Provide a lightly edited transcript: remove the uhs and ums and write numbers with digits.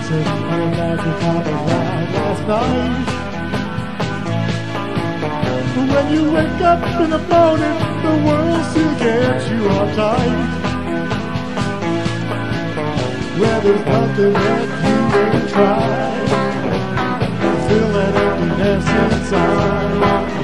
said, I'm glad you caught us right last night. When you wake up in the morning, the world still gets you uptight. Well, there's nothing that you ain't tried to fill that emptiness inside.